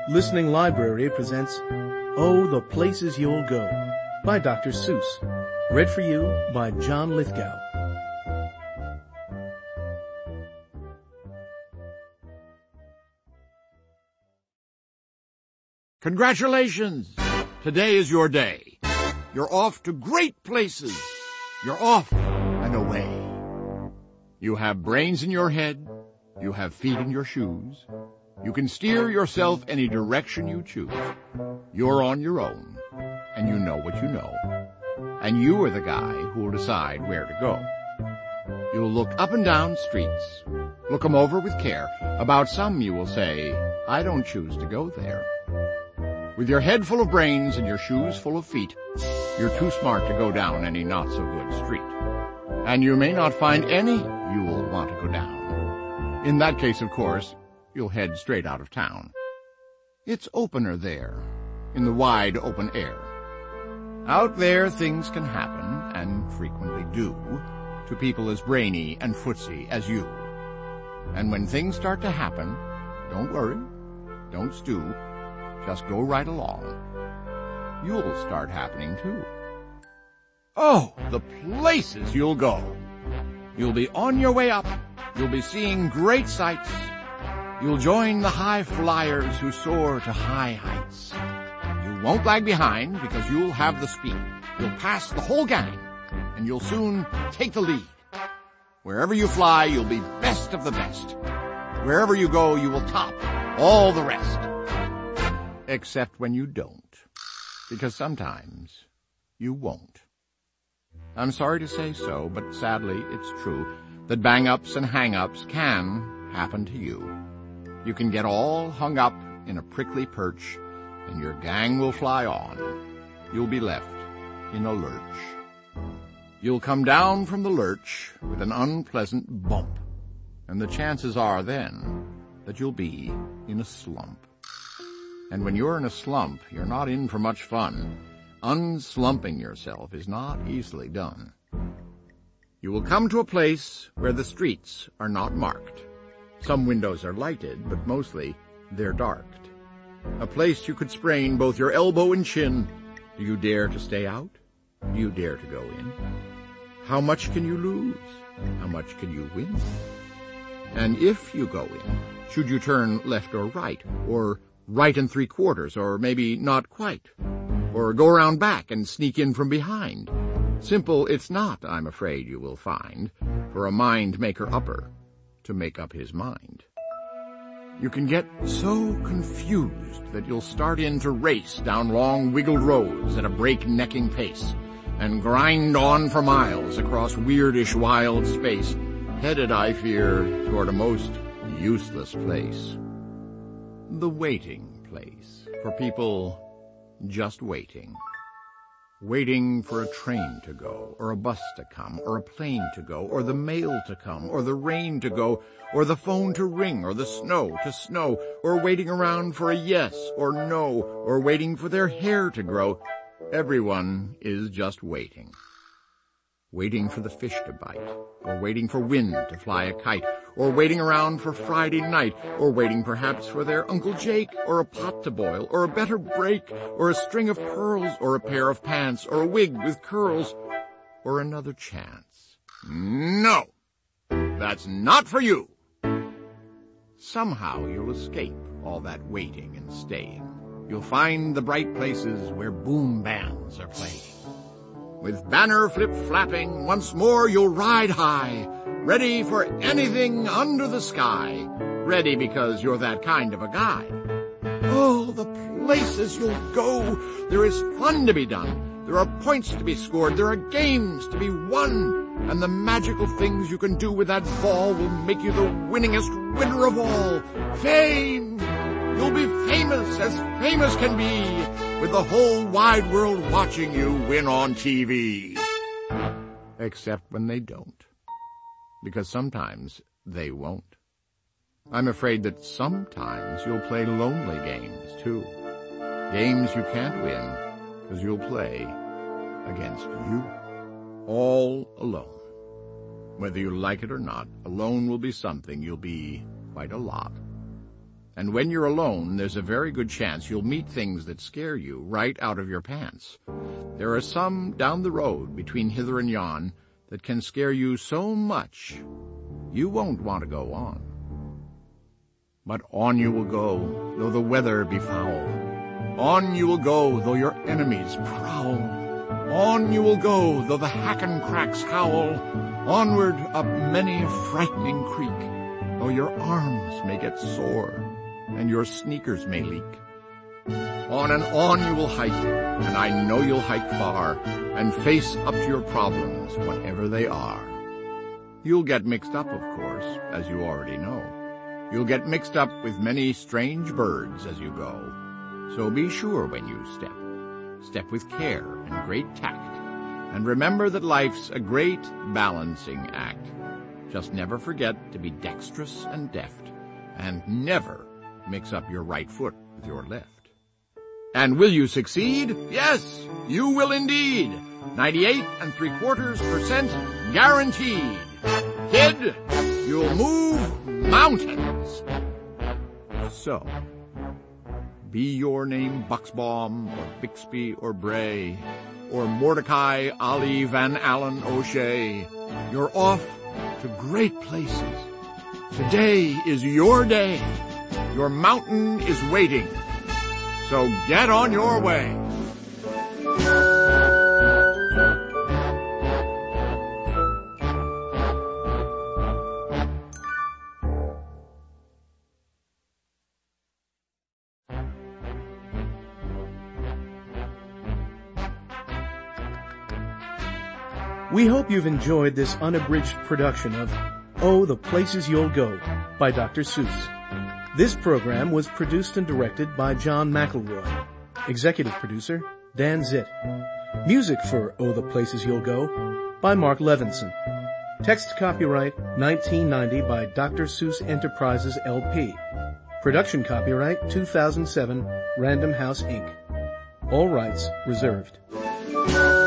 Listening Library presents Oh, the Places You'll Go by Dr. Seuss. Read for you by John Lithgow. Congratulations! Today is your day. You're off to great places. You're off and away. You have brains in your head. You have feet in your shoes. You can steer yourself any direction you choose. You're on your own, and you know what you know. And you are the guy who will decide where to go. You'll look up and down streets. Look 'em over with care. About some you will say, I don't choose to go there. With your head full of brains and your shoes full of feet, you're too smart to go down any not-so-good street. And you may not find any you'll want to go down. In that case, of course, you'll head straight out of town. It's opener there, in the wide open air. Out there things can happen, and frequently do, to people as brainy and footsy as you. And when things start to happen, don't worry, don't stew, just go right along. You'll start happening too. Oh, the places you'll go! You'll be on your way up. You'll be seeing great sights. You'll join the high flyers who soar to high heights. You won't lag behind because you'll have the speed. You'll pass the whole gang, and you'll soon take the lead. Wherever you fly, you'll be best of the best. Wherever you go, you will top all the rest. Except when you don't, because sometimes you won't. I'm sorry to say so, but sadly it's true that bang-ups and hang-ups can happen to you. You can get all hung up in a prickly perch, and your gang will fly on. You'll be left in a lurch. You'll come down from the lurch with an unpleasant bump, and the chances are then that you'll be in a slump. And when you're in a slump, you're not in for much fun. Unslumping yourself is not easily done. You will come to a place where the streets are not marked. Some windows are lighted, but mostly they're darked. A place you could sprain both your elbow and chin. Do you dare to stay out? Do you dare to go in? How much can you lose? How much can you win? And if you go in, should you turn left or right, or right and 3/4, or maybe not quite, or go around back and sneak in from behind? Simple it's not, I'm afraid you will find, for a mind-maker-upper to make up his mind. You can get so confused that you'll start in to race down long wiggled roads at a break-necking pace, and grind on for miles across weirdish wild space, headed, I fear, toward a most useless place. The waiting place, for people just waiting. Waiting for a train to go, or a bus to come, or a plane to go, or the mail to come, or the rain to go, or the phone to ring, or the snow to snow, or waiting around for a yes or no, or waiting for their hair to grow. Everyone is just waiting. Waiting for the fish to bite, or waiting for wind to fly a kite, or waiting around for Friday night, or waiting perhaps for their Uncle Jake, or a pot to boil, or a better break, or a string of pearls, or a pair of pants, or a wig with curls, or another chance. No! That's not for you! Somehow you'll escape all that waiting and staying. You'll find the bright places where boom bands are playing. With banner flip-flapping, once more you'll ride high, ready for anything under the sky, ready because you're that kind of a guy. Oh, the places you'll go! There is fun to be done. There are points to be scored. There are games to be won. And the magical things you can do with that ball will make you the winningest winner of all. Fame! You'll be famous as famous can be, with the whole wide world watching you win on TV. Except when they don't. Because sometimes they won't. I'm afraid that sometimes you'll play lonely games, too. Games you can't win, because you'll play against you. All alone. Whether you like it or not, alone will be something you'll be quite a lot. And when you're alone, there's a very good chance you'll meet things that scare you right out of your pants. There are some down the road between hither and yon that can scare you so much you won't want to go on. But on you will go, though the weather be foul. On you will go, though your enemies prowl. On you will go, though the hack-and-cracks howl. Onward up many a frightening creek, though your arms may get sore and your sneakers may leak. On and on you will hike, and I know you'll hike far, and face up to your problems, whatever they are. You'll get mixed up, of course, as you already know. You'll get mixed up with many strange birds as you go. So be sure when you step with care and great tact, and remember that life's a great balancing act. Just never forget to be dexterous and deft, and never mix up your right foot with your left. And will you succeed? Yes, you will indeed. 98.75% guaranteed. Kid, you'll move mountains. So, be your name Buxbaum or Bixby or Bray or Mordecai Ali Van Allen O'Shea, you're off to great places. Today is your day. Your mountain is waiting. So get on your way. We hope you've enjoyed this unabridged production of Oh, the Places You'll Go by Dr. Seuss. This program was produced and directed by John McElroy. Executive producer, Dan Zitt. Music for Oh, the Places You'll Go by Mark Levinson. Text copyright 1990 by Dr. Seuss Enterprises, LP. Production copyright 2007, Random House, Inc. All rights reserved.